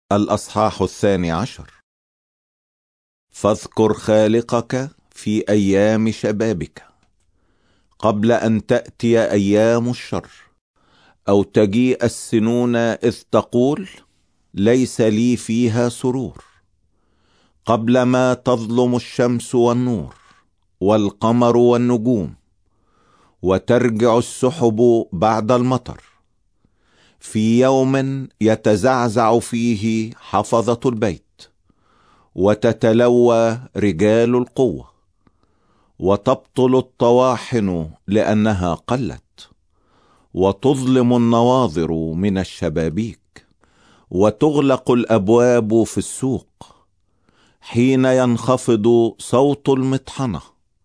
الأصحاح 12. فاذكر خالقك في أيام شبابك قبل أن تأتي أيام الشر، أو تجيء السنون إذ تقول ليس لي فيها سرور، قبل ما تظلم الشمس والنور والقمر والنجوم، وترجع السحب بعد المطر، في يوم يتزعزع فيه حفظة البيت، وتتلوى رجال القوة، وتبطل الطواحن لأنها قلت، وتظلم النواظر من الشبابيك، وتغلق الأبواب في السوق، حين ينخفض صوت المطحنة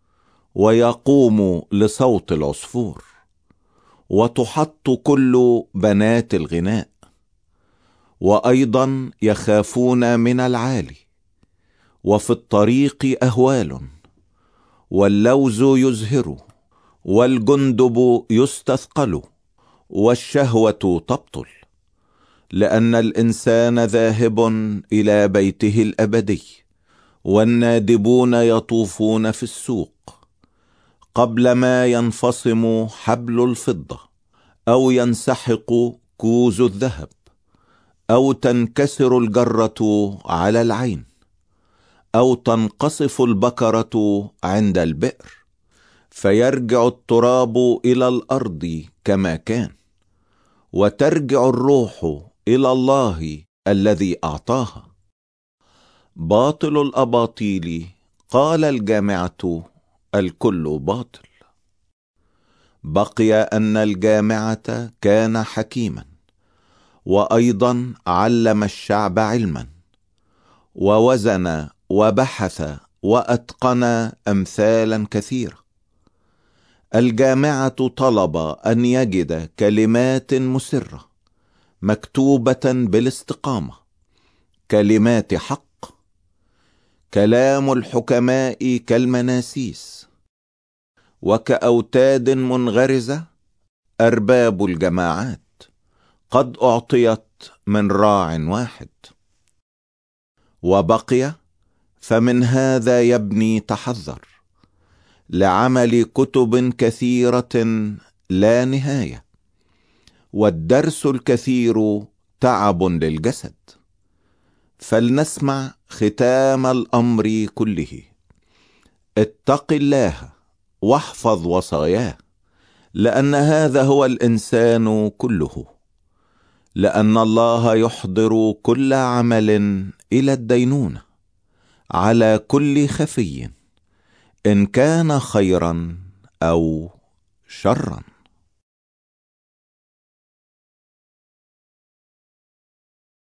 ويقوم لصوت العصفور، وتحط كل بنات الغناء. وأيضا يخافون من العالي، وفي الطريق أهوال، واللوز يزهر، والجندب يستثقل، والشهوة تبطل، لأن الإنسان ذاهب إلى بيته الأبدي، والنادبون يطوفون في السوق، قبل ما ينفصم حبل الفضة، أو ينسحق كوز الذهب، أو تنكسر الجرة على العين، أو تنقصف البكرة عند البئر، فيرجع التراب إلى الأرض كما كان، وترجع الروح إلى الله الذي أعطاها. باطل الأباطيل قال الجامعة الكل باطل. بقي أن الجامعة كان حكيما، وأيضا علم الشعب علما، ووزن وبحث وأتقن أمثالا كثيرة. الجامعة طلب أن يجد كلمات مسرة مكتوبة بالاستقامة، كلمات حق، كلام الحكماء كالمناسيس، وكأوتاد منغرزة أرباب الجماعات قد أعطيت من راع واحد. وبقي فمن هذا يبني تحذر، لعمل كتب كثيرة لا نهاية، والدرس الكثير تعب للجسد. فلنسمع ختام الأمر كله. اتق الله واحفظ وصاياه، لأن هذا هو الإنسان كله، لأن الله يحضر كل عمل إلى الدينونة على كل خفي، إن كان خيرا أو شرا.